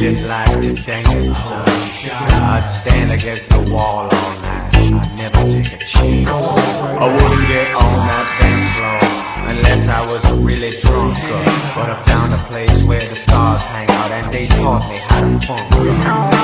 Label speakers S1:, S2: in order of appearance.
S1: didn't like to dance. I'd stand against the wall all night. I'd never take a chance. I wouldn't get on that dance floor unless I was really drunk. But I found a place where the stars hang out and they taught me how to funk.